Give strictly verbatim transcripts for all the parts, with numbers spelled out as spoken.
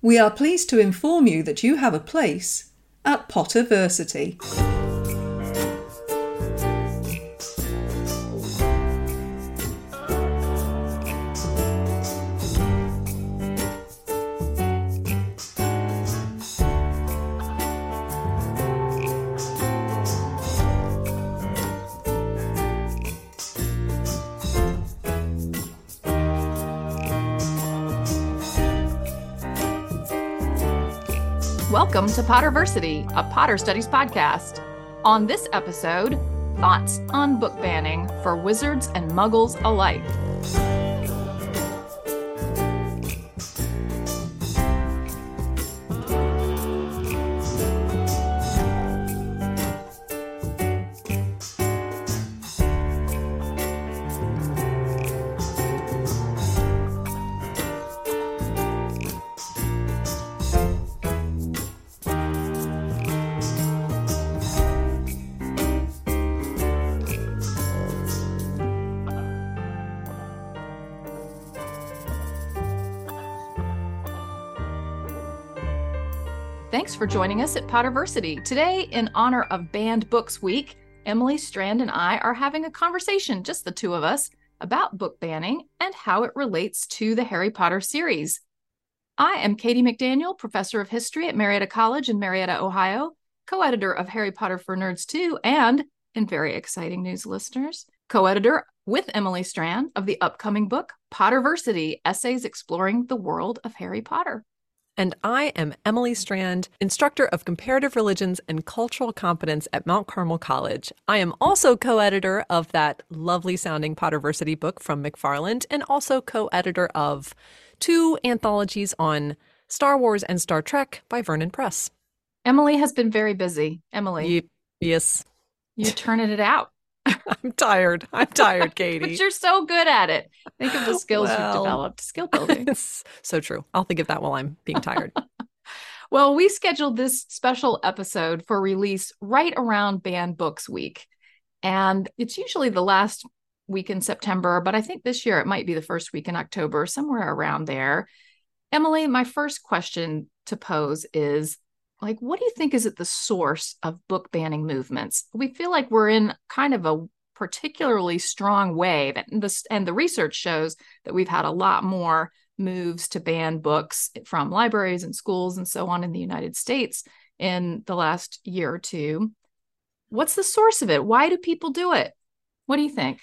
We are pleased to inform you that you have a place at Potterversity. Welcome to Potterversity, a Potter Studies podcast. On this episode, thoughts on book banning for wizards and muggles alike. Thanks for joining us at Potterversity. Today, in honor of Banned Books Week, Emily Strand and I are having a conversation, just the two of us, about book banning and how it relates to the Harry Potter series. I am Katie McDaniel, professor of history at Marietta College in Marietta, Ohio, co-editor of Harry Potter for Nerds two, and, in very exciting news, listeners, co-editor with Emily Strand of the upcoming book, Potterversity, Essays Exploring the World of Harry Potter. And I am Emily Strand, instructor of comparative religions and cultural competence at Mount Carmel College. I am also co-editor of that lovely sounding Potterversity book from McFarland, and also co-editor of two anthologies on Star Wars and Star Trek by Vernon Press. Emily has been very busy. Emily. Ye- yes. You're turning it out. I'm tired. I'm tired, Katie. But you're so good at it. Think of the skills well, you've developed. Skill building. It's so true. I'll think of that while I'm being tired. Well, we scheduled this special episode for release right around Banned Books Week. And it's usually the last week in September, but I think this year it might be the first week in October, somewhere around there. Emily, my first question to pose is, like, what do you think is at the source of book banning movements? We feel like we're in kind of a particularly strong wave, and the, and the research shows that we've had a lot more moves to ban books from libraries and schools and so on in the United States in the last year or two. What's the source of it? Why do people do it? What do you think?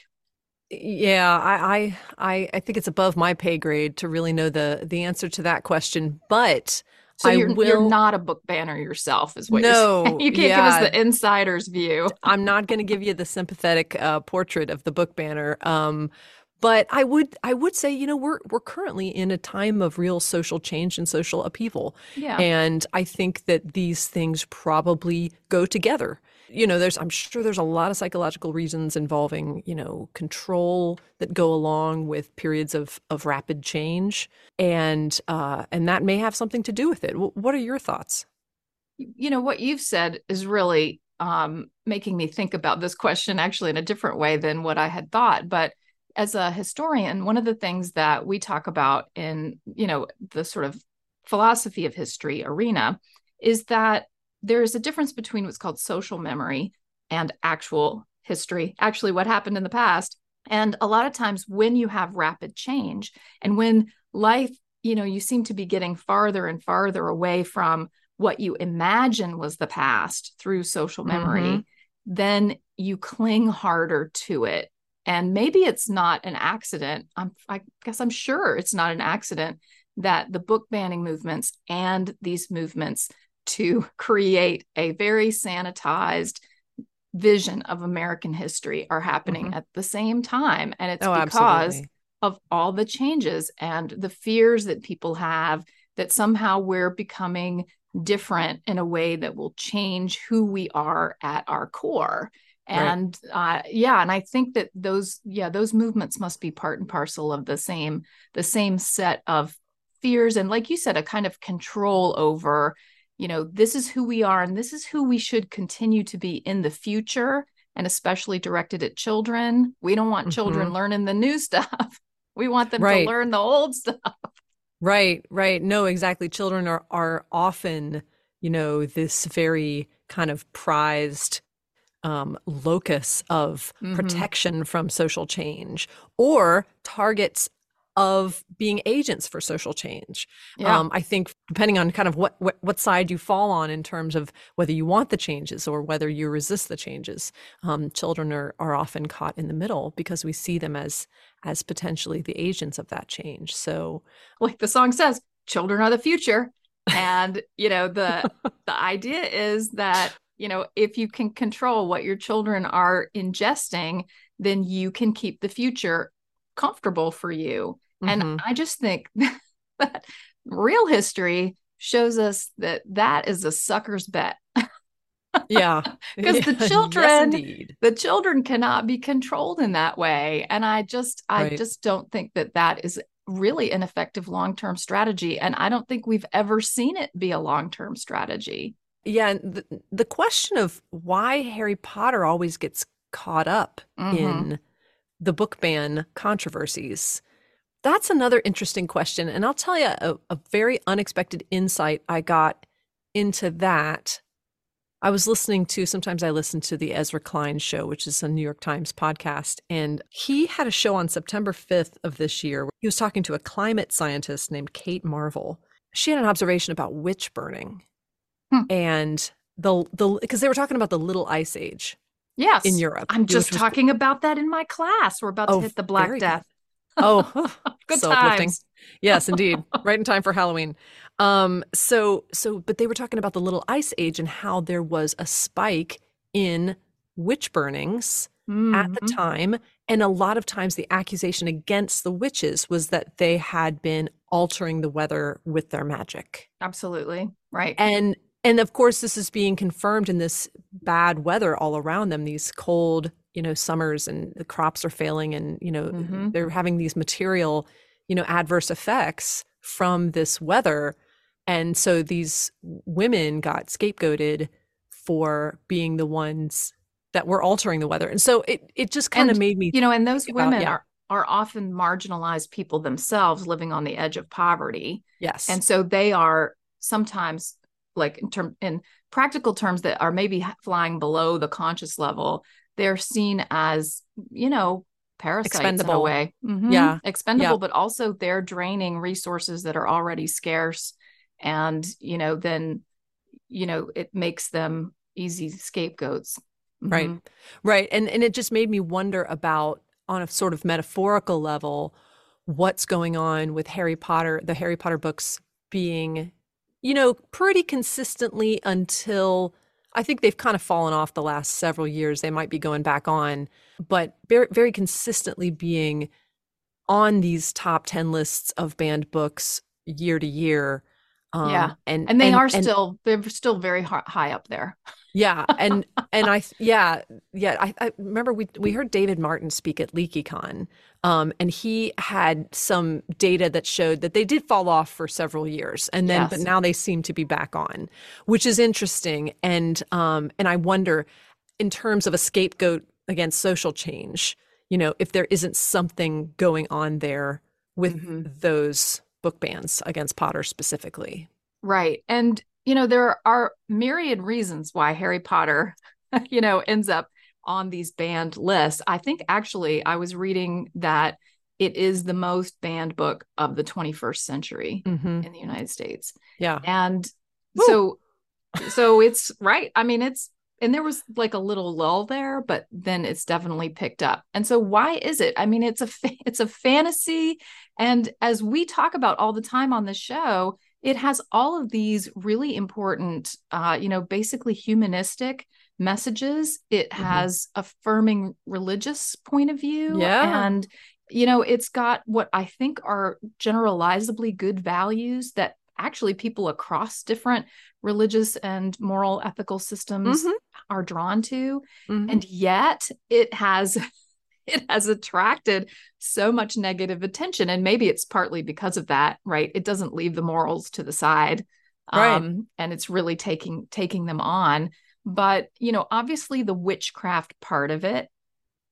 Yeah, I I I think it's above my pay grade to really know the the answer to that question, but So I you're, will... you're not a book banner yourself, is what no, you're saying. You can't yeah. give us the insider's view. I'm not going to give you the sympathetic uh, portrait of the book banner. Um, but I would I would say, you know, we're we're currently in a time of real social change and social upheaval. Yeah. And I think that these things probably go together. You know, there's I'm sure there's a lot of psychological reasons involving, you know, control that go along with periods of, of rapid change. And uh, and that may have something to do with it. W- what are your thoughts? You know, what you've said is really um, making me think about this question actually in a different way than what I had thought. But as a historian, one of the things that we talk about in, you know, the sort of philosophy of history arena is that there is a difference between what's called social memory and actual history, actually what happened in the past. And a lot of times when you have rapid change and when life, you know, you seem to be getting farther and farther away from what you imagine was the past through social memory, mm-hmm. then you cling harder to it. And maybe it's not an accident. I'm, I guess I'm sure it's not an accident that the book banning movements and these movements to create a very sanitized vision of American history are happening mm-hmm. at the same time. And it's oh, because absolutely. of all the changes and the fears that people have that somehow we're becoming different in a way that will change who we are at our core. And right. uh, yeah, and I think that those, yeah, those movements must be part and parcel of the same, the same set of fears. And like you said, a kind of control over, you know, this is who we are and this is who we should continue to be in the future, and especially directed at children. We don't want mm-hmm. children learning the new stuff. We want them right. to learn the old stuff. Right, right. No, exactly. Children are are often, you know, this very kind of prized um, locus of Hmm. protection from social change or targets of being agents for social change. Yeah. Um, I think depending on kind of what, what what side you fall on in terms of whether you want the changes or whether you resist the changes, um, children are are often caught in the middle because we see them as as potentially the agents of that change. So, Like the song says, children are the future. And, you know, the the idea is that, you know, if you can control what your children are ingesting, then you can keep the future comfortable for you. And mhm. I just think that real history shows us that that is a sucker's bet. Yeah, Because yeah, the yes, children indeed. the children cannot be controlled in that way, and i just i Right. just don't think that that is really an effective long-term strategy, and I don't think we've ever seen it be a long-term strategy. Yeah, and the, the question of why Harry Potter always gets caught up Hmm. in the book ban controversies, that's another interesting question. And I'll tell you a, a very unexpected insight I got into that. I was listening to, sometimes I listen to the Ezra Klein show, which is a New York Times podcast. And he had a show on September fifth of this year. Where he was talking to a climate scientist named Kate Marvel. She had an observation about witch burning Hmm. and the the because they were talking about the Little Ice Age in Yes, Europe, I'm which just was talking about that in my class. We're about to oh hit the Black very good. Death. Oh, Good so uplifting. times. Yes, indeed. Right in time for Halloween. Um, so so but they were talking about the Little Ice Age and how there was a spike in witch burnings at the Hmm. time. And a lot of times the accusation against the witches was that they had been altering the weather with their magic. Absolutely right. And and of course this is being confirmed in this bad weather all around them, these cold, you know, summers, and the crops are failing, and you know Hmm. they're having these material, you know, adverse effects from this weather. And so these women got scapegoated for being the ones that were altering the weather. And so it it just kind of And, made me you know, and think those about, women yeah, are are often marginalized people themselves living on the edge of poverty. yes. And so they are sometimes, like in term in practical terms, that are maybe flying below the conscious level. They're seen as, you know, parasites in a Expendable. way. Hmm. Yeah. Yeah. Expendable, but also they're draining resources that are already scarce. And, you know, then, you know, it makes them easy scapegoats. Right. Hmm. Right. And and it just made me wonder about, on a sort of metaphorical level, what's going on with Harry Potter, the Harry Potter books being, you know, pretty consistently until I think they've kind of fallen off the last several years. They might be going back on, but very very consistently being on these top ten lists of banned books year to year. Um Yeah. and And they and are and still, they're still very hi- high up there. yeah, and and I yeah yeah I, I remember we we heard David Martin speak at LeakyCon, um, and he had some data that showed that they did fall off for several years, and then but Yes. now they seem to be back on, which is interesting, and um and I wonder, in terms of a scapegoat against social change, you know, if there isn't something going on there with Hmm. those book bans against Potter specifically. Right. And, you know, there are myriad reasons why Harry Potter, you know, ends up on these banned lists. I think actually I was reading that it is the most banned book of the twenty-first century Hmm. in the United States. Yeah. And Woo. so, so it's right. I mean, it's, and there was like a little lull there, but then it's definitely picked up. And so why is it? I mean, it's a, it's a fantasy. And as we talk about all the time on the show, it has all of these really important, uh, you know, basically humanistic messages. It Hmm. has affirming religious point of view. Yeah. And, you know, it's got what I think are generalizably good values that actually people across different religious and moral ethical systems Hmm. are drawn to. Hmm. And yet it has it has attracted so much negative attention, and maybe it's partly because of that, right? It doesn't leave the morals to the side, Right. um, and it's really taking taking them on. But, you know, obviously the witchcraft part of it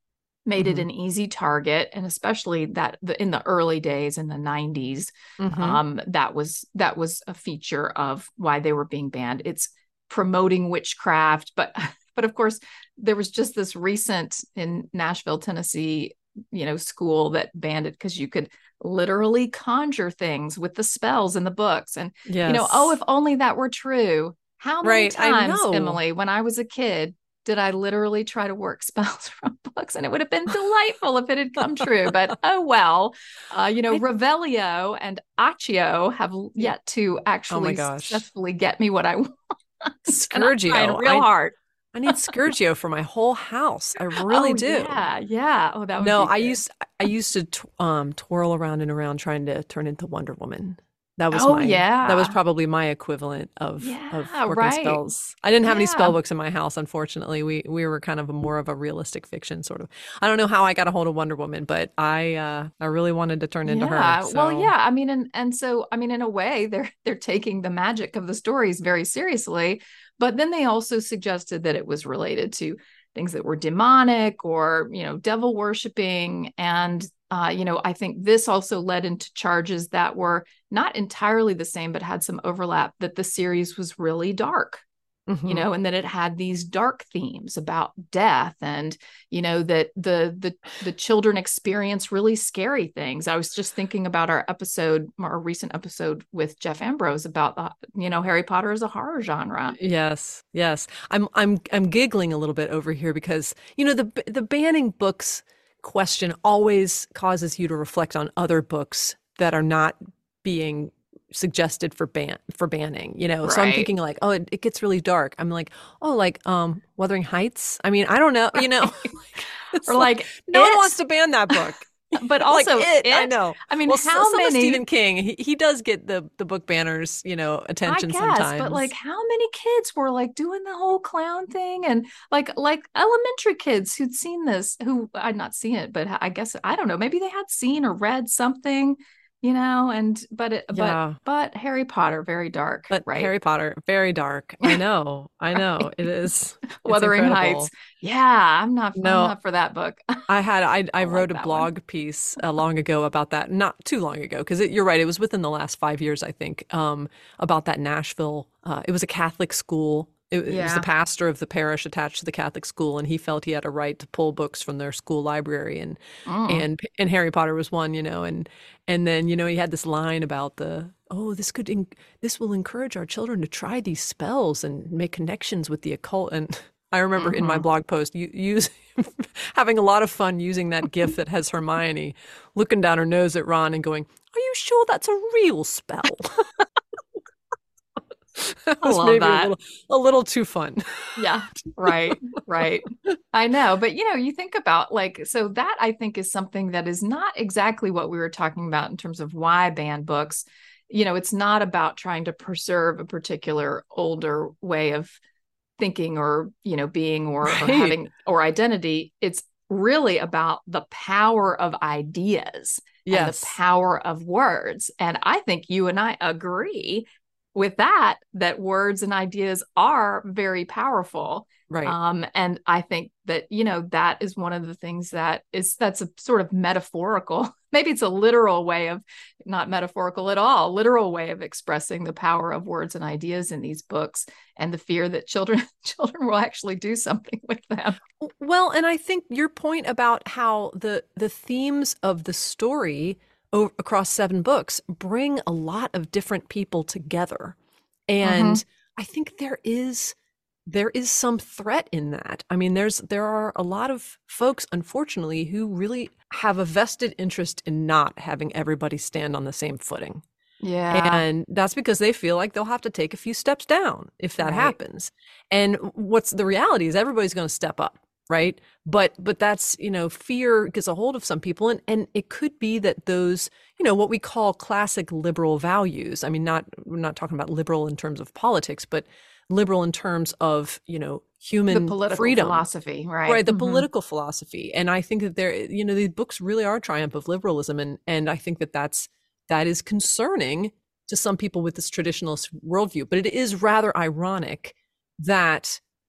made Mhm. it an easy target, and especially that the, in the early days in the nineties, Mhm. um, that was that was a feature of why they were being banned. It's promoting witchcraft, but but of course there was just this recent in Nashville, Tennessee, you know, school that banned it because you could literally conjure things with the spells in the books, and you know, oh, Yes. if only that were true. How many Right. I times, know. Emily, when I was a kid, did I literally try to work spells from books? And it would have been delightful if it had come true. But oh well, uh, you know, I, Revelio and Accio have yet to oh my actually gosh. successfully get me what I want. And I'm trying Scourgio. real I hard. I need Scourgio for my whole house. I really Oh do. yeah, yeah. Oh, that would No, be I good. used I used to t- um twirl around and around trying to turn into Wonder Woman. That was Oh my that was yeah. probably my equivalent of of Yeah, working right. spells. I didn't have any spell Yeah. books in my house, unfortunately. We we were kind of a more of a realistic fiction sort of. I don't know how I got a hold of Wonder Woman, but I uh I really wanted to turn into her. Yeah. Well, So, yeah. I mean, and and so I mean, in a way, they're they're taking the magic of the stories very seriously, but then they also suggested that it was related to things that were demonic or, you know, devil worshiping. And uh, you know, I think this also led into charges that were not entirely the same, but had some overlap, that the series was really dark, you mhm. know, and that it had these dark themes about death, and you know that the the the children experience really scary things. I was just thinking about our episode, our recent episode with Jeff Ambrose about the, you know, Harry Potter as a horror genre. Yes, yes. I'm I'm I'm giggling a little bit over here because you know the the banning books question always causes you to reflect on other books that are not being suggested for ban for banning, you know. So I'm Right. thinking like, oh, it, it gets really dark. I'm like, oh, like um Wuthering Heights. I mean, I don't know, you know. Right. It's Or like like no one wants it, to ban that book. but Like also it, I it. know. I mean, Well, so, how some of many? Stephen King, he, he does get the the book banners, you know, I attention guess, but like sometimes. how many kids were like doing the whole clown thing, and like like elementary kids who'd seen this, who I'd not seen it, but I guess I don't know, maybe they had seen or read something, you know, and but it but Yeah. but Harry Potter, very dark, But right? Harry Potter, very dark. I know. I know. It is. It's Wuthering Heights. incredible. Yeah, I'm not I'm No, not for that book. I had I I I wrote like a that one. blog piece uh, long ago about that. Not too long ago, because you're right. It was within the last five years, I think, um, about that Nashville. Uh, it was a Catholic school. It, it was the Yeah. pastor of the parish attached to the Catholic school, and he felt he had a right to pull books from their school library, and Mm. and and Harry Potter was one, you know, and and then you know he had this line about the oh this could en- this will encourage our children to try these spells and make connections with the occult. And I remember in my Hmm. blog post you use having a lot of fun using that gif that has Hermione looking down her nose at Ron and going, "Are you sure that's a real spell?" That I was love maybe a that. little a little too fun. Yeah, right, right. I know, but you know, you think about like, so that I think is something that is not exactly what we were talking about in terms of why ban books. You know, it's not about trying to preserve a particular older way of thinking or, you know, being or or Right. having or identity. It's really about the power of ideas and the Yes. power of words. And I think you and I agree with that, that words and ideas are very powerful. Right. Um, and I think that, you know, that is one of the things that is, that's a sort of metaphorical, maybe it's a literal way of, not metaphorical at all, literal way of expressing the power of words and ideas in these books, and the fear that children, children will actually do something with them. Well, and I think your point about how the the themes of the story o- across seven books bring a lot of different people together. Mm-hmm. And I think there is there is some threat in that. I mean, there's there are a lot of folks, unfortunately, who really have a vested interest in not having everybody stand on the same footing. Yeah. And that's because they feel like they'll have to take a few steps down if that Right. happens. And what's the reality is everybody's going to step up, right? But but that's, you know, fear gets a hold of some people, and and it could be that those, you know, what we call classic liberal values. I mean, not we're not talking about liberal in terms of politics, but liberal in terms of, you know, The human political freedom. philosophy, right? Right, the Mm-hmm. political philosophy. And I think that there, you know, these books really are a triumph of liberalism. And and I think that that's that is concerning to some people with this traditionalist worldview. But it is rather ironic that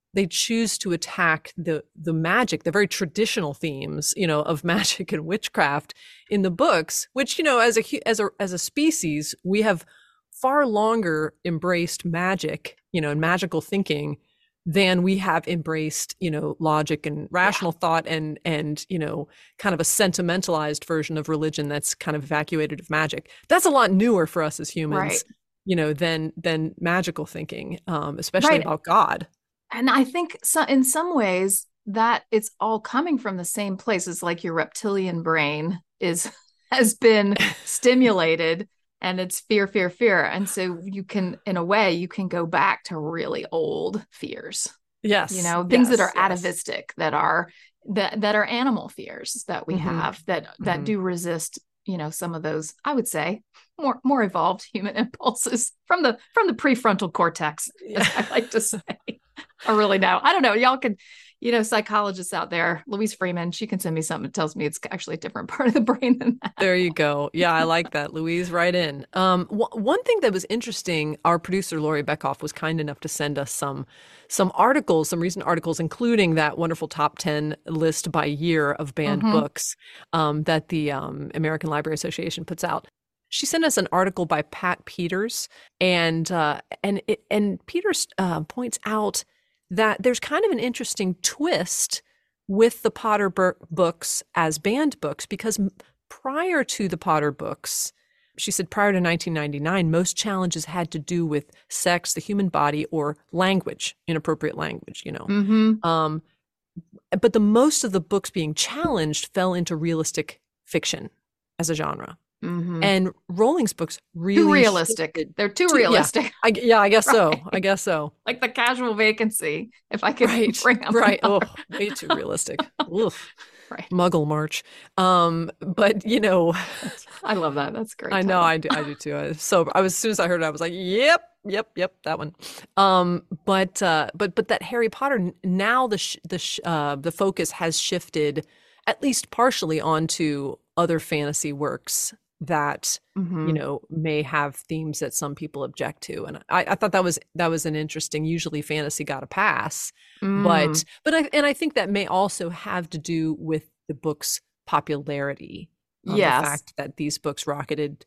they choose to attack the the magic, the very traditional themes, you know, of magic and witchcraft in the books, which, you know, as a as a as a species, we have far longer embraced magic, you know, and magical thinking than we have embraced, you know, logic and rational yeah. thought and and you know, kind of a sentimentalized version of religion that's kind of evacuated of magic. That's a lot newer for us as humans, right. you know, than than magical thinking, um, especially right. about God. And I think so, in some ways that it's all coming from the same place. It's like your reptilian brain is has been stimulated. And it's fear, fear, fear. And so you can, in a way, you can go back to really old fears. Yes. You know, things yes, that are yes. atavistic, that are that that are animal fears that we mm-hmm. have that that mm-hmm. do resist, you know, some of those, I would say, more more evolved human impulses from the from the prefrontal cortex, as I like to say. Or really now. I don't know. Y'all can, you know, psychologists out there, Louise Freeman, she can send me something that tells me it's actually a different part of the brain than that. There you go. Yeah, I like that. Louise, right in. Um, w- one thing that was interesting, our producer, Lori Beckhoff, was kind enough to send us some some articles, some recent articles, including that wonderful top ten list by year of banned mm-hmm. books um, that the um, American Library Association puts out. She sent us an article by Pat Peters, and uh, and it, and Peters uh, points out that there's kind of an interesting twist with the Potter b- books as banned books, because prior to the Potter books, she said prior to nineteen ninety-nine, most challenges had to do with sex, the human body, or language, inappropriate language, you know. Mm-hmm. Um, but the most of the books being challenged fell into realistic fiction as a genre. Mm-hmm. And Rowling's books really too realistic. shifted. They're too, too realistic. Yeah, I, yeah, I guess right. so. I guess so. Like The Casual Vacancy, if I could right. bring up right. Oh, way too realistic. Oof. Right. Muggle March. Um, but you know, I love that. That's great. I know. I do. I do too. I, so I was as soon as I heard it, I was like, yep, yep, yep, that one. Um, but uh, but but that Harry Potter, now the sh- the sh- uh, the focus has shifted, at least partially, onto other fantasy works that mm-hmm. you know may have themes that some people object to, and I, I thought that was that was an interesting. Usually, fantasy got a pass, mm. but but I and I think that may also have to do with the book's popularity. Um, yes, the fact that these books rocketed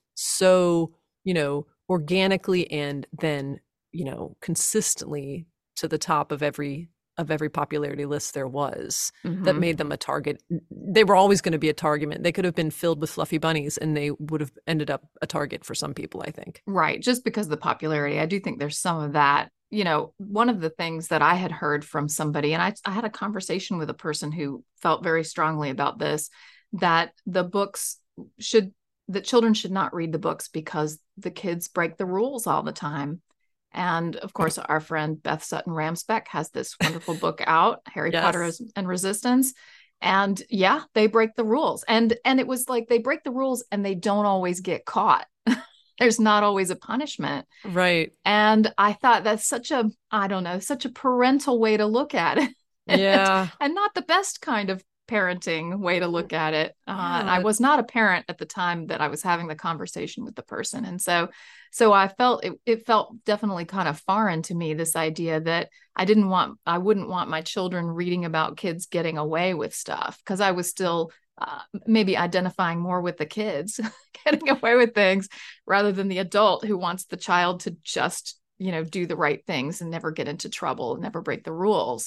so you know organically and then you know consistently to the top of every of every popularity list there was, mm-hmm. that made them a target. They were always going to be a target. They could have been filled with fluffy bunnies and they would have ended up a target for some people, I think. Right. Just because of the popularity. I do think there's some of that. You know, one of the things that I had heard from somebody, and I, I had a conversation with a person who felt very strongly about this, that the books should, that children should not read the books because the kids break the rules all the time. And of course, our friend Beth Sutton Ramsbeck has this wonderful book out, Harry yes. Potter and Resistance. And yeah, they break the rules. And and it was like they break the rules and they don't always get caught. There's not always a punishment. Right. And I thought that's such a, I don't know, such a parental way to look at it. Yeah. and, and not the best kind of parenting way to look at it. Uh, yeah. And I was not a parent at the time that I was having the conversation with the person. And so, so I felt it, it felt definitely kind of foreign to me, this idea that I didn't want, I wouldn't want my children reading about kids getting away with stuff, because I was still uh, maybe identifying more with the kids getting away with things rather than the adult who wants the child to just, you know, do the right things and never get into trouble, never break the rules.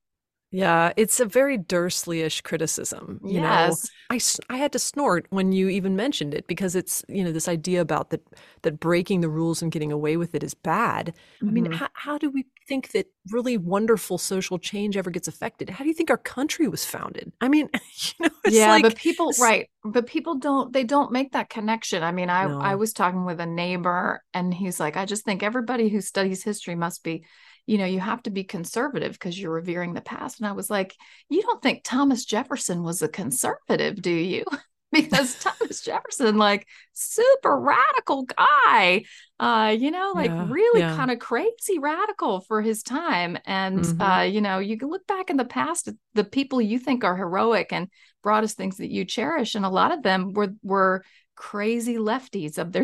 Yeah, it's a very Dursley-ish criticism. You yes. know, I, I had to snort when you even mentioned it, because it's, you know, this idea about that that breaking the rules and getting away with it is bad. Mm-hmm. I mean, how, how do we think that really wonderful social change ever gets affected? How do you think our country was founded? I mean, you know, it's yeah, like, but people, right. But people don't, they don't make that connection. I mean, I, No. I was talking with a neighbor and he's like, I just think everybody who studies history must be, you know, you have to be conservative because you're revering the past. And I was like, you don't think Thomas Jefferson was a conservative, do you? Because Thomas Jefferson, like, super radical guy, uh, you know, like Yeah, really yeah. kind of crazy radical for his time. And, Mhm. uh, you know, you can look back in the past, the people you think are heroic and brought us things that you cherish. And a lot of them were, were crazy lefties of their day.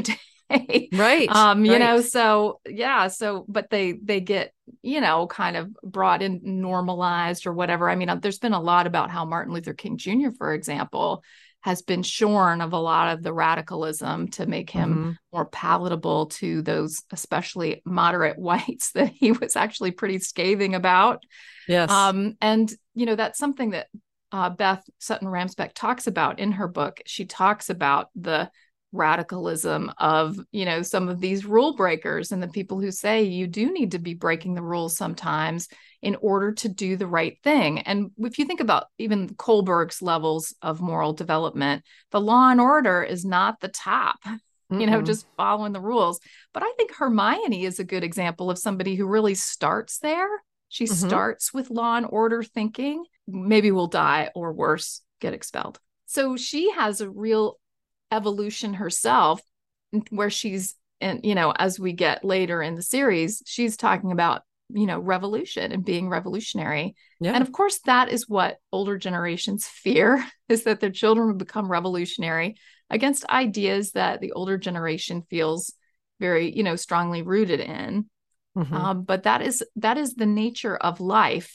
way. Right. Um, you right. know, so yeah, so but they they get, you know, kind of brought in, normalized or whatever. I mean, uh, there's been a lot about how Martin Luther King Junior, for example, has been shorn of a lot of the radicalism to make him Mm-hmm. more palatable to those, especially moderate whites, that he was actually pretty scathing about. Yes. Um, and, you know, that's something that uh, Beth Sutton Ramsbeck talks about in her book. She talks about the radicalism of, you know, some of these rule breakers and the people who say you do need to be breaking the rules sometimes in order to do the right thing. And if you think about even Kohlberg's levels of moral development, the Law and Order is not the top, you know, Mm-mm. just following the rules. But I think Hermione is a good example of somebody who really starts there. She Mhm. starts with Law and Order thinking, maybe we'll die or worse, get expelled. So she has a real evolution herself where she's, and you know, as we get later in the series, she's talking about, you know, revolution and being revolutionary. Yeah. And of course, that is what older generations fear, is that their children will become revolutionary against ideas that the older generation feels very, you know, strongly rooted in. Mhm. Um, but that is that is the nature of life.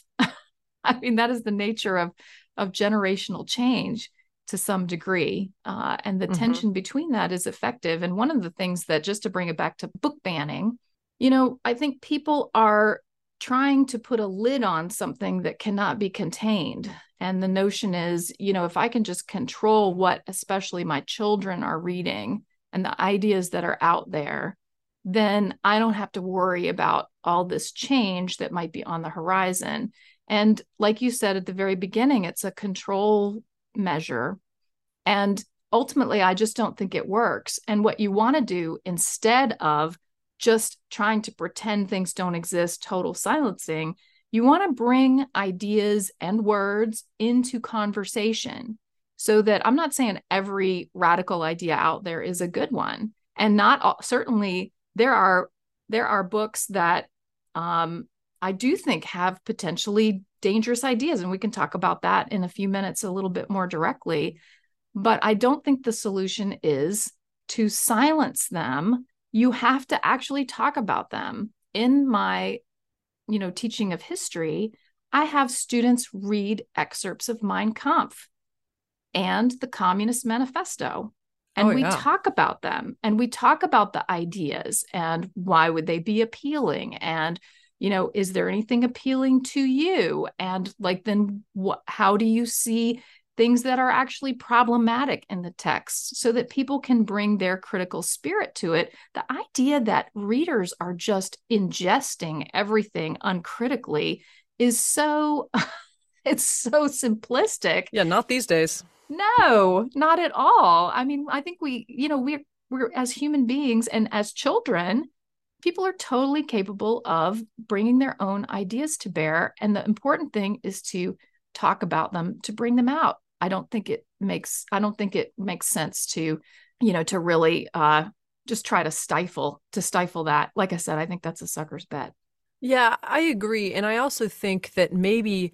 I mean, that is the nature of of generational change to some degree. Uh, and the Mhm. tension between that is effective. And one of the things that, just to bring it back to book banning, you know, I think people are trying to put a lid on something that cannot be contained. And the notion is, you know, if I can just control what especially my children are reading and the ideas that are out there, then I don't have to worry about all this change that might be on the horizon. And like you said at the very beginning, it's a control measure. And ultimately, I just don't think it works. And what you want to do, instead of just trying to pretend things don't exist, total silencing, you want to bring ideas and words into conversation, so that I'm not saying every radical idea out there is a good one. And not all, certainly there are there are books that um, I do think have potentially dangerous ideas. And we can talk about that in a few minutes a little bit more directly. But I don't think the solution is to silence them. You have to actually talk about them. In my, you know, teaching of history, I have students read excerpts of Mein Kampf and the Communist Manifesto. And Oh, we yeah. talk about them, and we talk about the ideas and why would they be appealing, and, you know, is there anything appealing to you? And like, then what, how do you see things that are actually problematic in the text, so that people can bring their critical spirit to it? The idea that readers are just ingesting everything uncritically is so, it's so simplistic. Yeah, not these days. No, not at all. I mean, I think we, you know, we're, we're as human beings and as children, people are totally capable of bringing their own ideas to bear. And the important thing is to talk about them, to bring them out. I don't think it makes, I don't think it makes sense to, you know, to really uh, just try to stifle, to stifle that. Like I said, I think that's a sucker's bet. Yeah, I agree. And I also think that maybe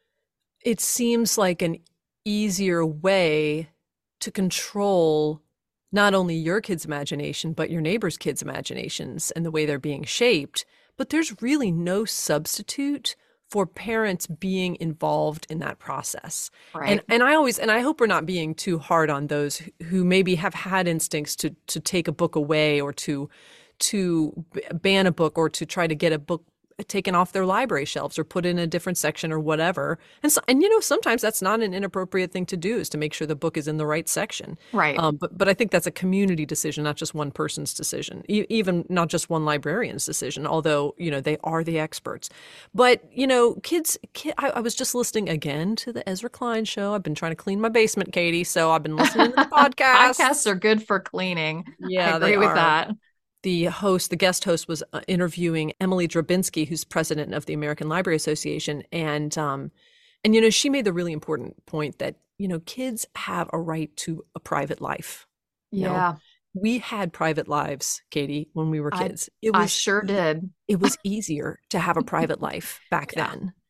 it seems like an easier way to control not only your kids' imagination, but your neighbors' kids' imaginations and the way they're being shaped. But there's really no substitute for parents being involved in that process. Right. And and I always, and I hope we're not being too hard on those who, who maybe have had instincts to to take a book away, or to to ban a book, or to try to get a book taken off their library shelves or put in a different section or whatever. And so, and you know, sometimes that's not an inappropriate thing to do, is to make sure the book is in the right section. Right. Um, but but I think that's a community decision, not just one person's decision, e- even not just one librarian's decision, although, you know, they are the experts. But, you know, kids, kid, I, I was just listening again to the Ezra Klein show. I've been trying to clean my basement, Katie. So I've been listening to the podcast. Podcasts are good for cleaning. Yeah, I agree they with are. that. The host, the guest host, was uh, interviewing Emily Drabinski, who's president of the American Library Association. And, um, and, you know, she made the really important point that, you know, kids have a right to a private life. You know, Yeah, we had private lives, Katie, when we were I- kids. It I was sure did. It was easier to have a private life back Yeah. then.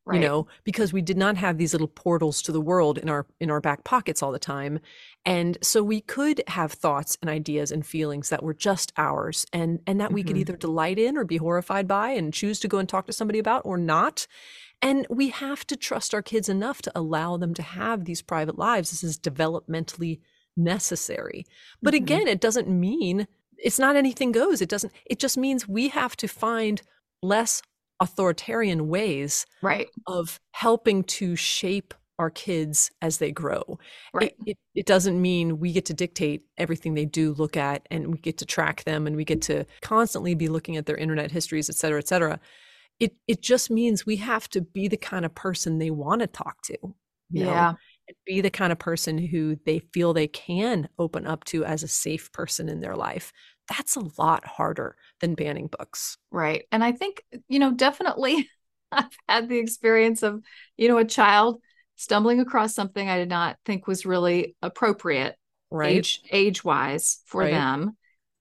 Right. you know, because we did not have these little portals to the world in our in our back pockets all the time. And so we could have thoughts and ideas and feelings that were just ours, and and that we could Mhm. either delight in or be horrified by and choose to go and talk to somebody about or not. And we have to trust our kids enough to allow them to have these private lives. This is developmentally necessary. But Mhm. again, it doesn't mean it's not anything goes. It doesn't, it just means we have to find less authoritarian ways Right. of helping to shape our kids as they grow. Right. It, it, it doesn't mean we get to dictate everything they do, look at, and we get to track them, and we get to constantly be looking at their internet histories, et cetera, et cetera. It, it just means we have to be the kind of person they want to talk to, you know, Yeah. and be the kind of person who they feel they can open up to as a safe person in their life. That's a lot harder than banning books. Right. And I think, you know, definitely I've had the experience of, you know, a child stumbling across something I did not think was really appropriate Right. age age wise for Right. them,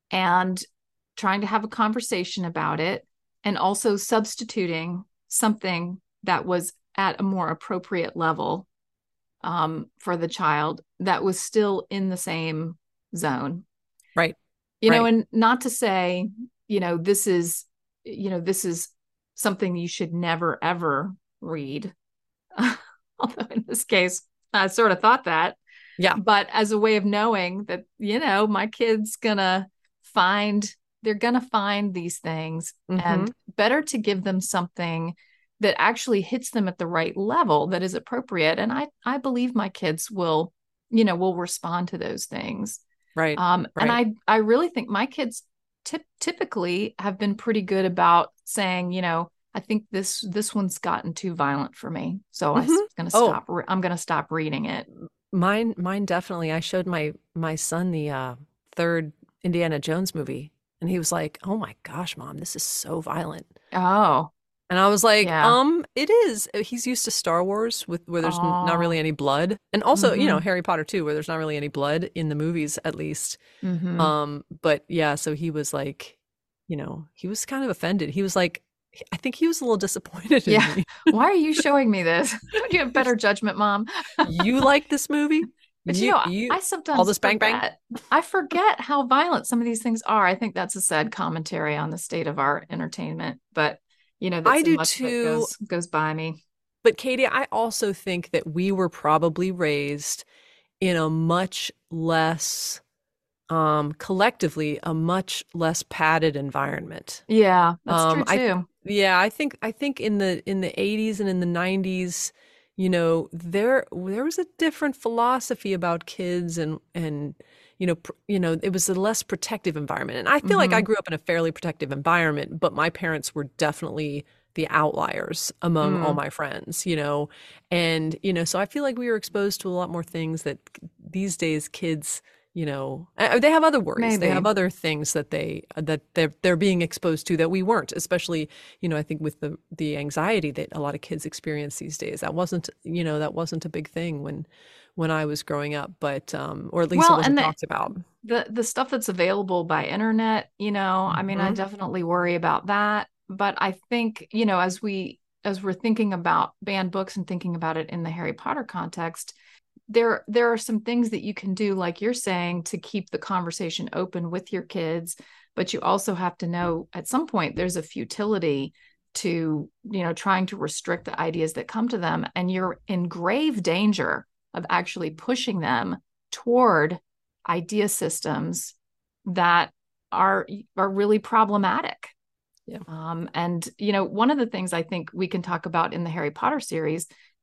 and trying to have a conversation about it, and also substituting something that was at a more appropriate level um, for the child that was still in the same zone. Right. You know, Right. and not to say, you know, this is, you know, this is something you should never, ever read. Although in this case, I sort of thought that. Yeah. But as a way of knowing that, you know, my kid's gonna find, they're gonna find these things, Mhm. and better to give them something that actually hits them at the right level that is appropriate. And I, I believe my kids will, you know, will respond to those things. Right. Um, and Right. I, I really think my kids tip, typically have been pretty good about saying, you know, I think this, this one's gotten too violent for me. So I'm Mhm. going to Oh. stop. re- I'm going to stop reading it. Mine, mine definitely. I showed my my son the uh, third Indiana Jones movie, and he was like, "Oh my gosh, Mom, this is so violent." Oh, And I was like, Yeah. "Um, it is." He's used to Star Wars, with where there's n- not really Oh. any blood, and also, you know, Mhm. Harry Potter too, where there's not really any blood in the movies, at least. Mhm. Um, but yeah, so he was like, you know, he was kind of offended. He was like, I think he was a little disappointed in Yeah. me. Why are you showing me this? Don't you have better judgment, Mom? You like this movie? But you, You, know, I- you, I sometimes all this bang bang? forget. I forget how violent some of these things are. I think that's a sad commentary on the state of our entertainment. But you know, that I so do much of it too. goes goes by me. But Katie, I also think that we were probably raised in a much less, um, collectively, a much less padded environment. Yeah, that's Um, true I too. yeah, I think I think in the in the eighties and in the nineties, you know, there there was a different philosophy about kids, and and you know, pr you know, it was a less protective environment. And I feel like I Mhm. grew up in a fairly protective environment, but my parents were definitely the outliers among all Mm. my friends, you know. And, you know, so I feel like we were exposed to a lot more things that these days kids, you know, uh, they have other worries. They have Maybe. other things that they that they're they're being exposed to that we weren't, especially, you know, I think with the the anxiety that a lot of kids experience these days. That wasn't, you know, that wasn't a big thing when when I was growing up, but um or at least it Well, wasn't and the talked about. the the stuff that's available by internet, you know, I mean, I Mhm. definitely worry about that. But I think, you know, as we as we're thinking about banned books and thinking about it in the Harry Potter context, there there are some things that you can do, like you're saying, to keep the conversation open with your kids. But you also have to know at some point there's a futility to, you know, trying to restrict the ideas that come to them, and you're in grave danger of actually pushing them toward idea systems that are are really problematic. Yeah. Um, and you know, one of the things I think we can talk about in the Harry Potter series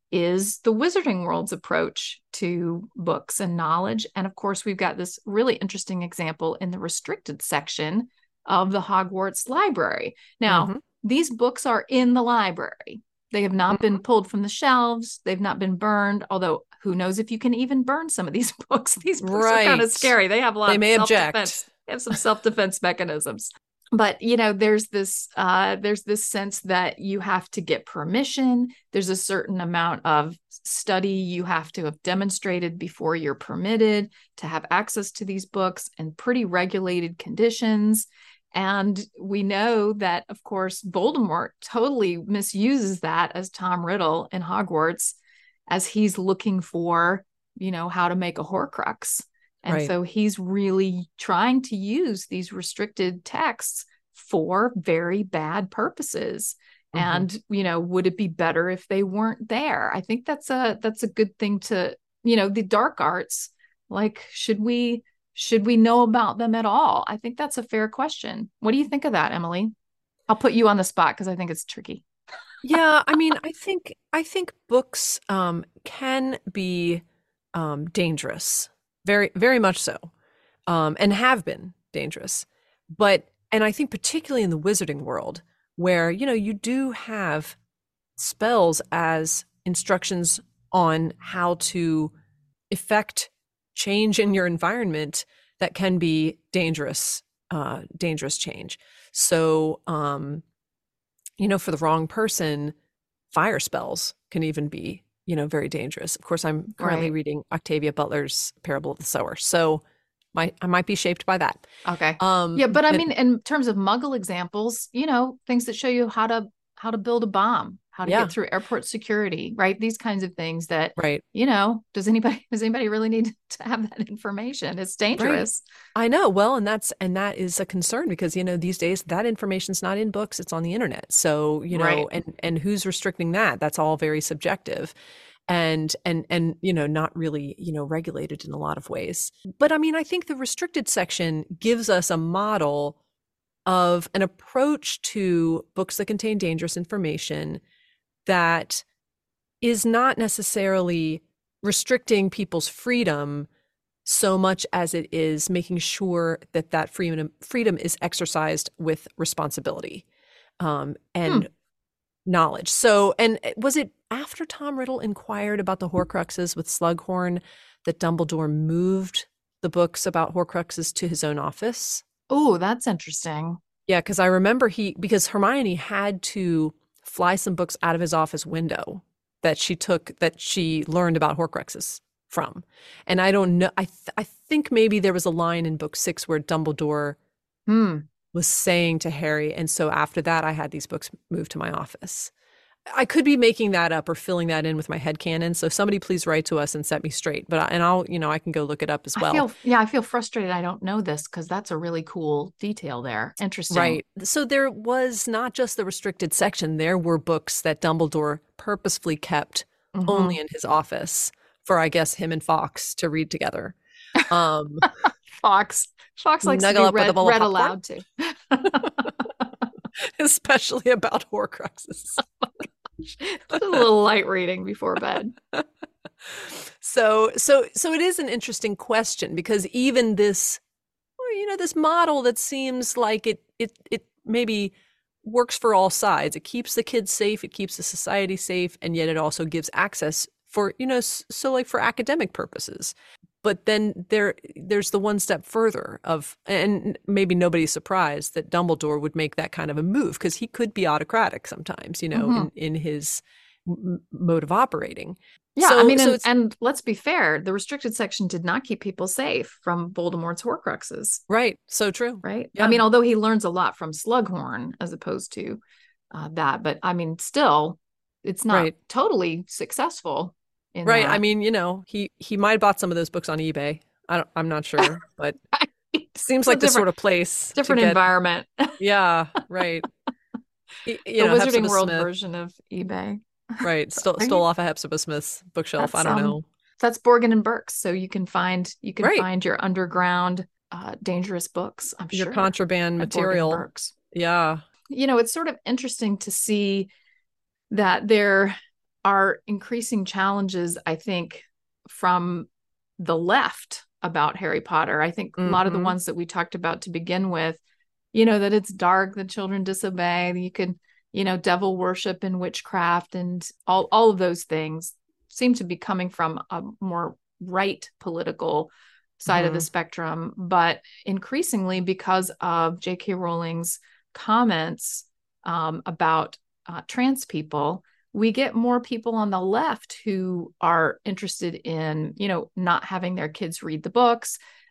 is the Wizarding World's approach to books and knowledge. And of course, we've got this really interesting example in the restricted section of the Hogwarts library. Now, Mhm. these books are in the library. They have not been pulled from the shelves. They've not been burned, although who knows if you can even burn some of these books. These books are kind Right. of scary. They have a lot They of may self-defense. object. They have some self-defense mechanisms. But you know, there's this uh, there's this sense that you have to get permission. There's a certain amount of study you have to have demonstrated before you're permitted to have access to these books, and pretty regulated conditions. And we know that, of course, Voldemort totally misuses that as Tom Riddle in Hogwarts, as he's looking for, you know, how to make a Horcrux. And Right. so he's really trying to use these restricted texts for very bad purposes. Mhm. And, you know, would it be better if they weren't there? I think that's a that's a good thing to, you know, the dark arts, like, should we should we know about them at all? I think that's a fair question. What do you think of that, Emily? I'll put you on the spot because I think it's tricky. Yeah, I mean, I think I think books um, can be um, dangerous, very very much so, um, and have been dangerous. But and I think particularly in the wizarding world, where you know you do have spells as instructions on how to effect change in your environment that can be dangerous, uh, dangerous change. So, um, you know, for the wrong person, fire spells can even be, you know, very dangerous. Of course, I'm currently Right. reading Octavia Butler's Parable of the Sower, so my I might be shaped by that. Okay. Um, Yeah, but I but mean, in terms of Muggle examples, you know, things that show you how to how to build a bomb, how to Yeah. get through airport security, right? These kinds of things that, right, you know, does anybody does anybody really need to have that information? It's dangerous. I know. Well, and that's and that is a concern because, you know, these days that information's not in books, it's on the internet. So, you know, Right. and and who's restricting that? That's all very subjective and and and you know, not really, you know, regulated in a lot of ways. But I mean, I think the restricted section gives us a model of an approach to books that contain dangerous information that is not necessarily restricting people's freedom so much as it is making sure that that freedom freedom is exercised with responsibility um, and Hmm. knowledge. So, and was it after Tom Riddle inquired about the Horcruxes with Slughorn that Dumbledore moved the books about Horcruxes to his own office? Oh, that's interesting. Yeah, because I remember he because Hermione had to fly some books out of his office window that she took that she learned about Horcruxes from. And I don't know. I th- I think maybe there was a line in book six where Dumbledore Hmm. was saying to Harry, and so after that, I had these books moved to my office. I could be making that up or filling that in with my headcanon. So somebody please write to us and set me straight. But I, and I'll, you know, I can go look it up as I well. feel yeah, I feel frustrated I don't know this because that's a really cool detail there. Interesting. Right. So there was not just the restricted section, there were books that Dumbledore purposefully kept Mhm. only in his office for, I guess, him and Fox to read together. Um, Fox. Fox likes to Snuggle be up with a read, bowl of read popcorn? aloud to. especially about Horcruxes. A little light reading before bed. So, so, so it is an interesting question because even this, well, you know, this model that seems like it, it, it maybe works for all sides. It keeps the kids safe, it keeps the society safe, and yet it also gives access for, you know, so like for academic purposes. But then there, there's the one step further of, and maybe nobody's surprised that Dumbledore would make that kind of a move because he could be autocratic sometimes, you know, Mhm. in, in his m- mode of operating. Yeah, So- I mean, so and, it's- and let's be fair, the restricted section did not keep people safe from Voldemort's Horcruxes, Right. So true. right? Yeah. I mean, although he learns a lot from Slughorn as opposed to uh, that, but I mean, still, it's not Right. totally successful. In Right. that. I mean, you know, he he might have bought some of those books on eBay. I don't, I'm not sure, but it seems It's a like the sort different- of place. to different get- environment. Yeah. Right. Y- the You know, Wizarding Hepzibah World Smith, version of eBay. right? Stole Are you- stole off of Hepzibah Smith's bookshelf. That's, I don't um, know. That's Borgin and Burks, so you can find you can Right. find your underground uh, dangerous books. I'm Your sure contraband at Borgin and material. Burks. Yeah. You know, it's sort of interesting to see that there are increasing challenges, I think, from the left about Harry Potter. I think a lot of the Mhm. ones that we talked about to begin with, you know, that it's dark, that children disobey, you could, you know, devil worship and witchcraft and all, all of those things seem to be coming from a more right political side of the Mhm. spectrum, but increasingly because of J K. Rowling's comments um, about uh, trans people, we get more people on the left who are interested in, you know, not having their kids read the books,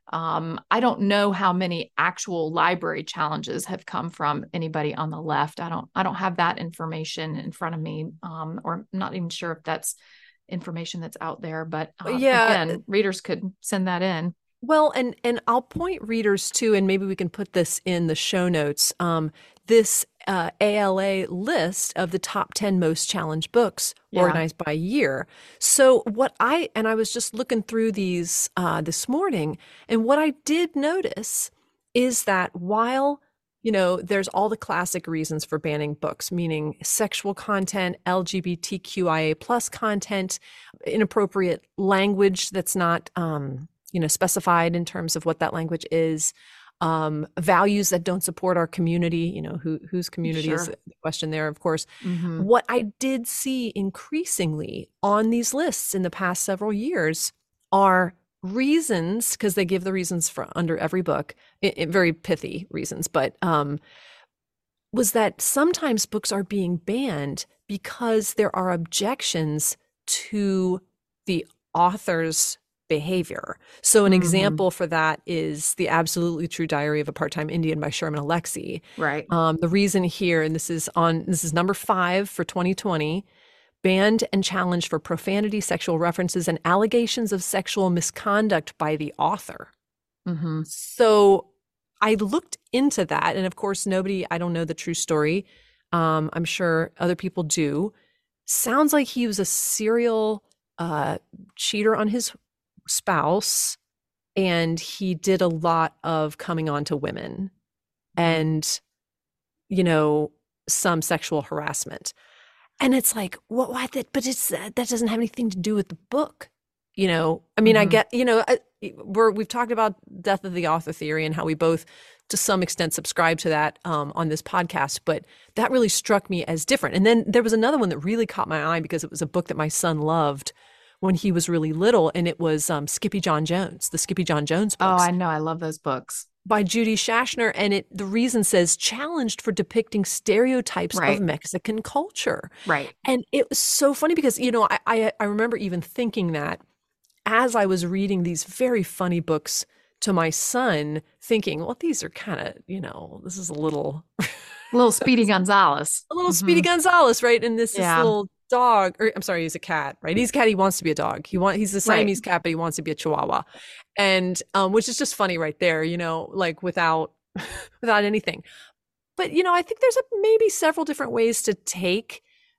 Um, I don't know how many actual library challenges have come from anybody on the left. I don't I don't have that information in front of me, um, or I'm not even sure if that's information that's out there. But um, Yeah. again, readers could send that in. Well, and and I'll point readers to, and maybe we can put this in the show notes, um, this uh, A L A list of the top ten most challenged books Yeah. organized by year. So what I, and I was just looking through these uh, this morning, and what I did notice is that while, you know, there's all the classic reasons for banning books, meaning sexual content, L G B T Q I A plus content, inappropriate language that's not, um, you know, specified in terms of what that language is, um, values that don't support our community, you know, who, whose community is Sure. the question there, of course. Mhm. What I did see increasingly on these lists in the past several years are reasons, because they give the reasons for under every book, i- i- very pithy reasons, but um, was that sometimes books are being banned because there are objections to the author's behavior. So an Mhm. example for that is The Absolutely True Diary of a Part-Time Indian by Sherman Alexie. Right. Um, the reason here, and this is on, this is number five for twenty twenty, banned and challenged for profanity, sexual references, and allegations of sexual misconduct by the author. Hmm. So I looked into that, and of course, nobody, I don't know the true story. Um, I'm sure other people do. Sounds like he was a serial uh, cheater on his spouse, and he did a lot of coming on to women and, you know, some sexual harassment. And it's like, what, why that, but it's, that doesn't have anything to do with the book. You know, I mean, I Mhm. get, you know, I- we're, we've talked about death of the author theory and how we both, to some extent, subscribe to that um, on this podcast, but that really struck me as different. And then there was another one that really caught my eye because it was a book that my son loved when he was really little, and it was um, Skippy John Jones, the Skippy John Jones Oh, books I know. I love those books. by Judy Schachner, and it the reason says challenged for depicting stereotypes Right. of Mexican culture. Right. And it was so funny because, you know, I, I I remember even thinking that as I was reading these very funny books to my son, thinking, well, these are kind of, you know, this is a little Little Speedy Gonzales. a little Speedy Mhm. Gonzales, right? And this Yeah. this little dog, or I'm sorry, he's a cat, right? He's a cat. He wants to be a dog. He want he's the Right. Siamese cat, but he wants to be a Chihuahua, and um, which is just funny right there, you know, like without without anything. But you know, I think there's a, maybe several different ways to take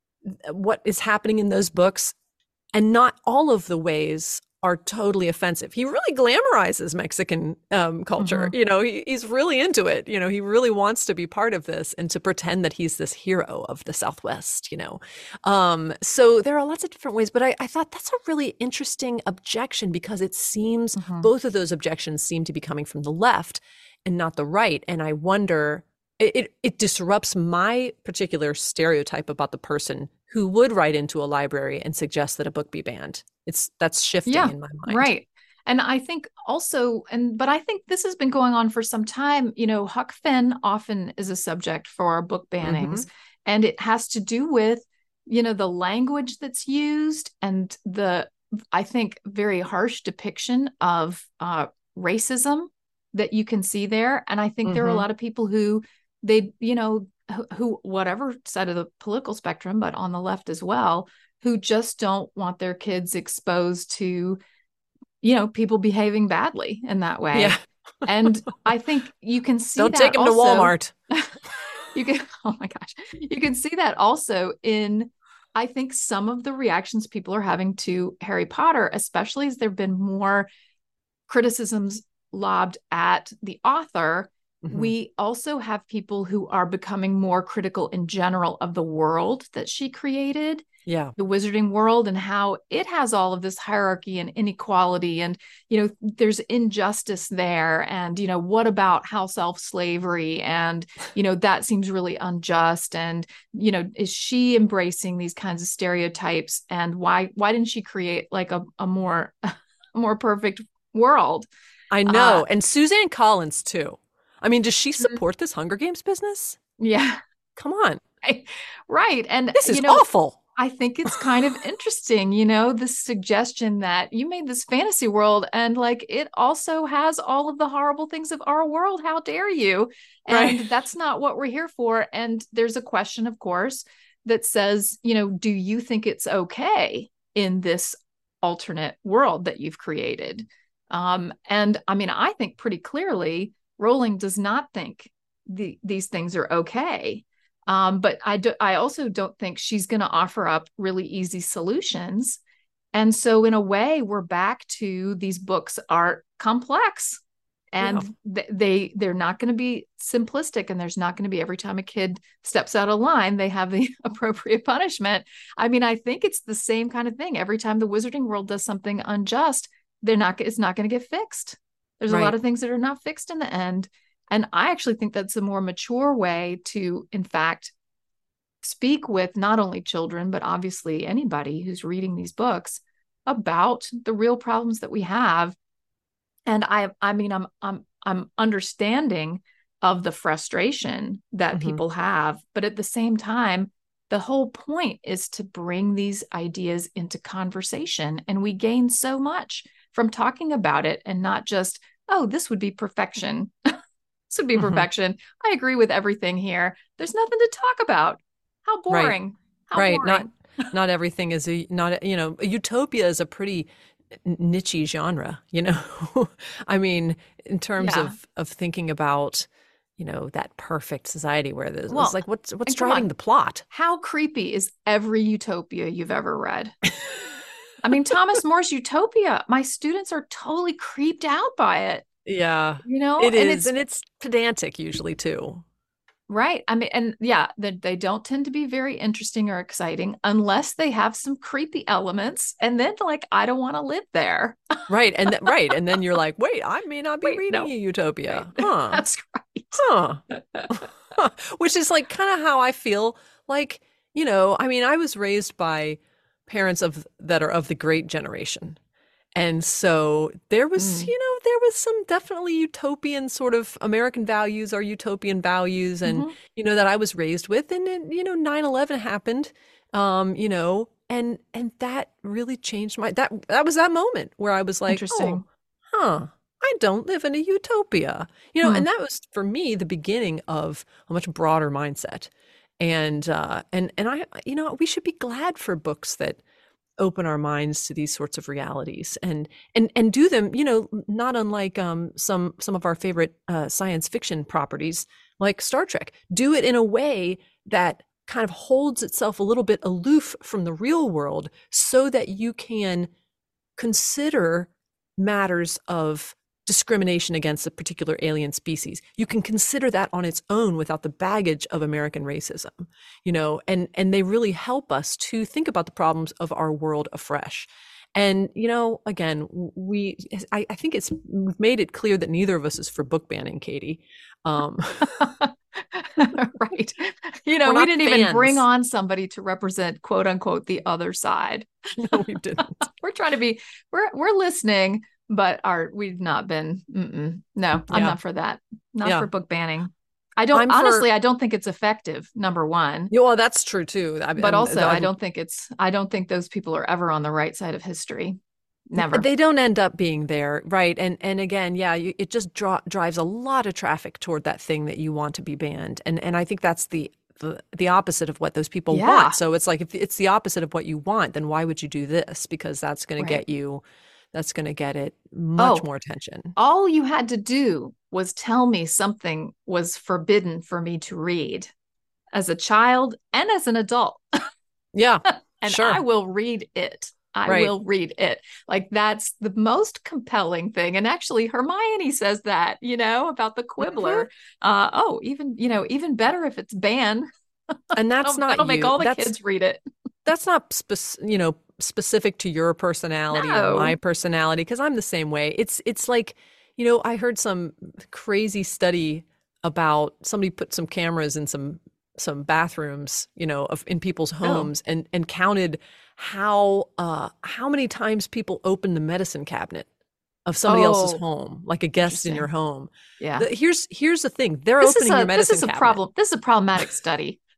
what is happening in those books, and not all of the ways are totally offensive. He really glamorizes Mexican um, culture. Mhm. You know, he, he's really into it. You know, he really wants to be part of this and to pretend that he's this hero of the Southwest, you know. Um, so there are lots of different ways, but I, I thought that's a really interesting objection because it seems Mhm. both of those objections seem to be coming from the left and not the right. And I wonder, it, it, it disrupts my particular stereotype about the person who would write into a library and suggest that a book be banned. It's that's shifting Yeah, in my mind. Right. And I think also, and but I think this has been going on for some time. You know, Huck Finn often is a subject for book bannings, and it has to do with, you know, the language that's used and the, I think, very harsh depiction of uh, racism that you can see there. And I think there are a Mhm. lot of people who they, you know, who, who whatever side of the political spectrum, but on the left as well, who just don't want their kids exposed to, you know, people behaving badly in that way. Yeah. And I think you can see Don't that take him to also- Walmart. You can, oh my gosh, you can see that also in, I think, some of the reactions people are having to Harry Potter, especially as there have been more criticisms lobbed at the author. Mhm. We also have people who are becoming more critical in general of the world that she created, Yeah. the wizarding world, and how it has all of this hierarchy and inequality, and, you know, there's injustice there. And, you know, what about house elf slavery? And, you know, that seems really unjust. And, you know, is she embracing these kinds of stereotypes? And why, why didn't she create like a, a more, a more perfect world? I know. Uh, and Suzanne Collins too. I mean, does she support mm-hmm. this Hunger Games business? Yeah. Come on. Right. And This is you know, awful. I think it's kind of interesting, you know, this suggestion that you made this fantasy world and like it also has all of the horrible things of our world. How dare you? And Right. that's not what we're here for. And there's a question, of course, that says, you know, do you think it's okay in this alternate world that you've created? Um, and I mean, I think pretty clearly Rowling does not think the, these things are okay. Um, but I, do, I also don't think she's going to offer up really easy solutions. And so in a way, we're back to these books are complex and yeah. th- they, they're not going to be simplistic. And there's not going to be every time a kid steps out of line, they have the appropriate punishment. I mean, I think it's the same kind of thing. Every time the wizarding world does something unjust, they're not, it's not going to get fixed. There's right. a lot of things that are not fixed in the end. And I actually think that's a more mature way to, in fact, speak with not only children, but obviously anybody who's reading these books about the real problems that we have. And I, I mean, I'm, I'm, I'm understanding of the frustration that mm-hmm. people have, but at the same time, the whole point is to bring these ideas into conversation. And we gain so much from talking about it and not just, oh, this would be perfection. This would be mm-hmm. perfection. I agree with everything here. There's nothing to talk about. How boring. Right. How right. boring. Not not everything is a not you know, a utopia is a pretty niche genre, you know. I mean, in terms yeah. of of thinking about, you know, that perfect society where there's well, like what's what's driving on. the plot. How creepy is every utopia you've ever read? I mean, Thomas More's Utopia, my students are totally creeped out by it. Yeah, you know, it and is, it's, and it's pedantic usually too. Right. I mean, and yeah, they, they don't tend to be very interesting or exciting unless they have some creepy elements. And then, like, I don't want to live there. Right. And th- right. And then you're like, wait, I may not be wait, reading no. a utopia. Right. Huh. That's right. Huh. Which is like kind of how I feel. Like, you know, I mean, I was raised by parents of that are of the great generation. And so there was, mm. you know, there was some definitely utopian sort of American values or utopian values and, mm-hmm. you know, that I was raised with. And, then, you know, nine eleven happened, um, you know, and and that really changed my, that that was that moment where I was like, Interesting. oh, huh, I don't live in a utopia, you know, mm. and that was for me the beginning of a much broader mindset. And, uh, and, and I, you know, we should be glad for books that open our minds to these sorts of realities and and and do them, you know, not unlike um some some of our favorite uh, science fiction properties like Star Trek. Do it in a way that kind of holds itself a little bit aloof from the real world so that you can consider matters of discrimination against a particular alien species. You can consider that on its own without the baggage of American racism, you know, and, and they really help us to think about the problems of our world afresh. And, you know, again, we, I, I think it's, we've made it clear that neither of us is for book banning, Katie. Um, right. You know, we didn't fans. even bring on somebody to represent quote unquote the other side. No, we didn't. We're trying to be, we're, we're listening. But our we've not been. Mm-mm. No, I'm yeah. not for that. Not yeah. for book banning. I don't I'm honestly. For, I don't think it's effective. Number one. Yeah, well, that's true too. I, but also, I don't think it's. I don't think those people are ever on the right side of history. Never. They don't end up being there, right? And and again, yeah, you, it just draw, drives a lot of traffic toward that thing that you want to be banned. And and I think that's the. The, the opposite of what those people yeah. want. So it's like if it's the opposite of what you want, then why would you do this? Because that's going right. to get you. That's going to get it much oh, more attention. All you had to do was tell me something was forbidden for me to read as a child and as an adult. Yeah, and sure. I will read it. I right. will read it. Like that's the most compelling thing. And actually Hermione says that, you know, about the Quibbler. Mm-hmm. Uh, oh, even, you know, even better if it's banned. And that's that'll, not that'll you. make all the that's, kids read it. That's not, spe- you know, specific to your personality no. or my personality, because I'm the same way. It's it's like, you know, I heard some crazy study about somebody put some cameras in some some bathrooms, you know, of in people's homes oh. and and counted how uh how many times people opened the medicine cabinet of somebody oh, else's home, like a guest in your home. Yeah. The, here's here's the thing. They're this opening a, your medicine This is a cabinet. problem. This is a problematic study.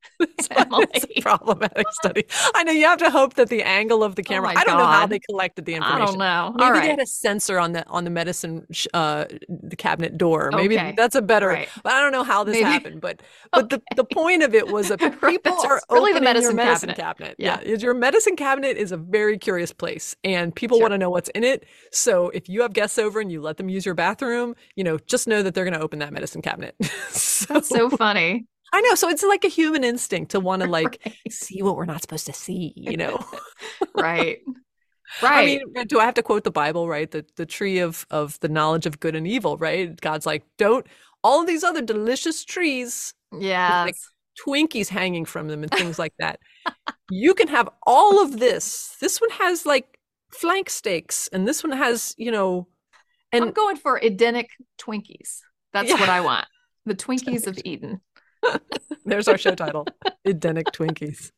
It's a problematic study. I know you have to hope that the angle of the camera, oh I don't God. know how they collected the information. I don't know. Maybe All right. they had a sensor on the on the medicine uh, the cabinet door. Maybe okay. that's a better, right. but I don't know how this Maybe. happened. But but okay. the, the point of it was that people right, are really opening the medicine your medicine cabinet. cabinet. Yeah. yeah. Your medicine cabinet is a very curious place and people sure. want to know what's in it. So if you have guests over and you let them use your bathroom, you know, just know that they're going to open that medicine cabinet. so, that's so funny. I know. So it's like a human instinct to want to like right. see what we're not supposed to see, you know? right. Right. I mean, do I have to quote the Bible, right? The the tree of, of the knowledge of good and evil, right? God's like, don't, all of these other delicious trees. Yeah. Like Twinkies hanging from them and things like that. You can have all of this. This one has like flank steaks and this one has, you know. And I'm going for Edenic Twinkies. That's yeah. what I want. The Twinkies of Eden. There's our show title, Edenic Twinkies.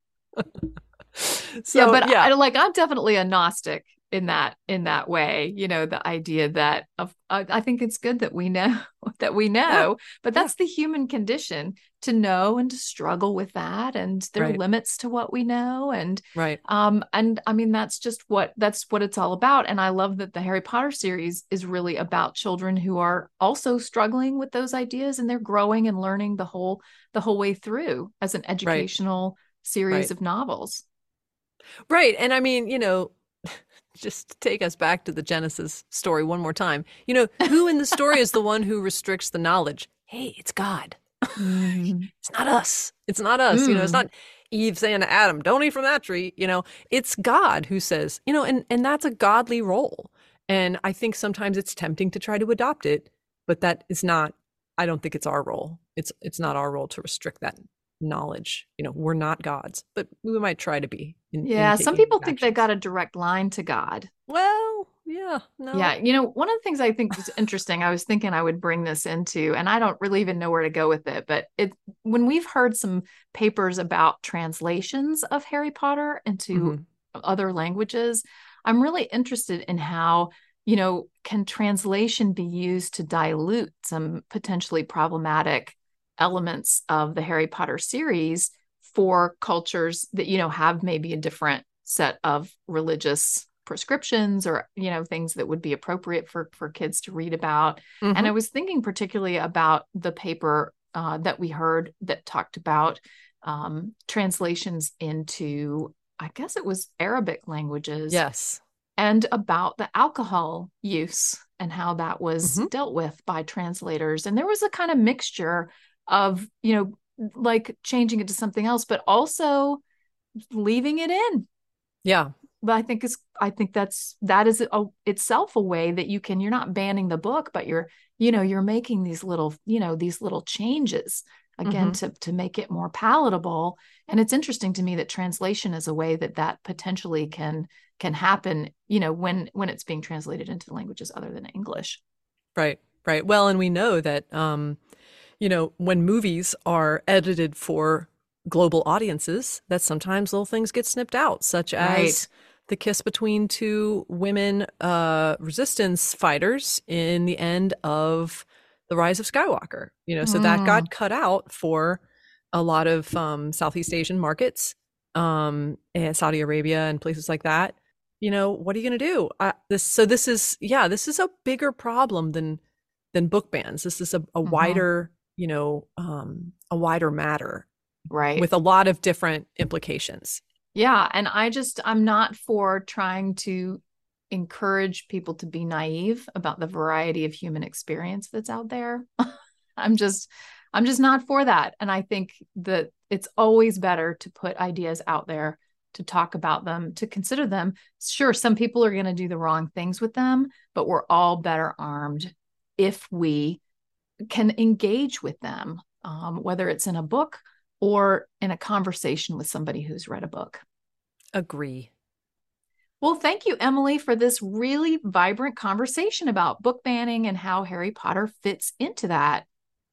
so, yeah, but yeah. I, like I'm definitely a Gnostic in that in that way. You know, the idea that of I, I think it's good that we know that we know, yeah. but that's yeah. the human condition to know and to struggle with that, and there right. are limits to what we know, and right. Um, and I mean that's just what that's what it's all about. And I love that the Harry Potter series is really about children who are also struggling with those ideas, and they're growing and learning the whole the whole way through as an educational right. series right. of novels. Right, and I mean, you know. Just to take us back to the Genesis story one more time. You know, who in the story is the one who restricts the knowledge? Hey, it's God. Mm. It's not us. It's not us. Mm. You know, it's not Eve saying to Adam, don't eat from that tree. You know, it's God who says, you know, and, and that's a godly role. And I think sometimes it's tempting to try to adopt it, but that is not, I don't think it's our role. It's it's not our role to restrict that knowledge. You know, we're not gods, but we might try to be. In, yeah, in some people think they got a direct line to God. Well, yeah, no. Yeah, you know, one of the things I think is interesting, I was thinking I would bring this into, and I don't really even know where to go with it, but it when we've heard some papers about translations of Harry Potter into mm-hmm. other languages, I'm really interested in how, you know, can translation be used to dilute some potentially problematic elements of the Harry Potter series for cultures that, you know, have maybe a different set of religious prescriptions or, you know, things that would be appropriate for, for kids to read about. Mm-hmm. And I was thinking particularly about the paper uh, that we heard that talked about um, translations into, I guess it was Arabic languages. Yes. And about the alcohol use and how that was mm-hmm. dealt with by translators. And there was a kind of mixture of, you know, like changing it to something else, but also leaving it in. Yeah. But I think it's, I think that's, that is a, itself a way that you can, you're not banning the book, but you're, you know, you're making these little, you know, these little changes again, mm-hmm. to, to make it more palatable. And it's interesting to me that translation is a way that that potentially can, can happen, you know, when, when it's being translated into languages other than English. Right. Right. Well, and we know that, um, you know, when movies are edited for global audiences, that sometimes little things get snipped out, such as right. the kiss between two women uh, resistance fighters in the end of The Rise of Skywalker. You know, so mm. that got cut out for a lot of um, Southeast Asian markets, um, and Saudi Arabia and places like that. You know, what are you going to do? Uh, this, so this is, yeah, this is a bigger problem than than book bans. This is a, a mm-hmm. wider, you know, um, a wider matter. Right. With a lot of different implications. Yeah. And I just, I'm not for trying to encourage people to be naive about the variety of human experience that's out there. I'm just, I'm just not for that. And I think that it's always better to put ideas out there, to talk about them, to consider them. Sure, some people are going to do the wrong things with them, but we're all better armed if we can engage with them, um, whether it's in a book or in a conversation with somebody who's read a book. Agree. Well, thank you, Emily, for this really vibrant conversation about book banning and how Harry Potter fits into that.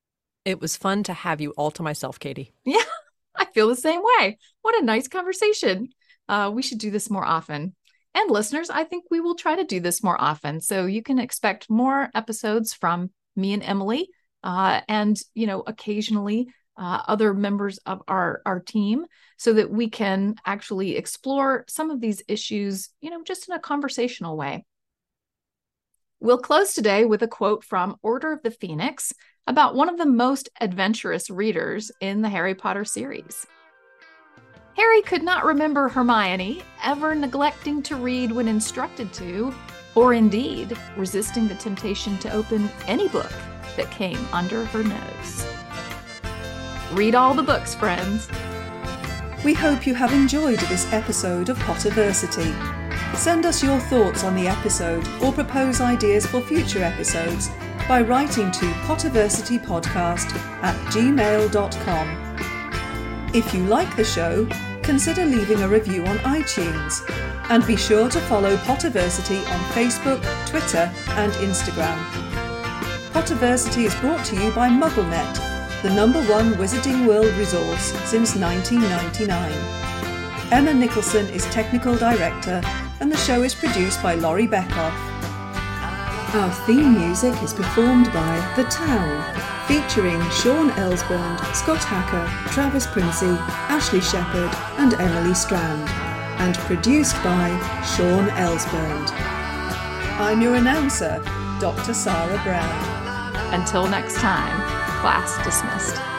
It was fun to have you all to myself, Katie. Yeah, I feel the same way. What a nice conversation. Uh, we should do this more often. And listeners, I think we will try to do this more often. So you can expect more episodes from me and Emily. Uh, and, you know, occasionally uh, other members of our, our team so that we can actually explore some of these issues, you know, just in a conversational way. We'll close today with a quote from Order of the Phoenix about one of the most adventurous readers in the Harry Potter series. Harry could not remember Hermione ever neglecting to read when instructed to, or indeed resisting the temptation to open any book that came under her nose. Read all the books, friends. We hope you have enjoyed this episode of Potterversity. Send us your thoughts on the episode or propose ideas for future episodes by writing to potterversitypodcast at gmail dot com. If you like the show, consider leaving a review on iTunes, and be sure to follow Potterversity on Facebook, Twitter and Instagram. Potterversity is brought to you by MuggleNet, the number one Wizarding World resource since nineteen ninety-nine. Emma Nicholson is Technical Director, and the show is produced by Laurie Beckhoff. Our theme music is performed by The Town, featuring Sean Elsbond, Scott Hacker, Travis Princey, Ashley Shepherd and Emily Strand, and produced by Sean Elsbond. I'm your announcer, Doctor Sarah Brown. Until next time, class dismissed.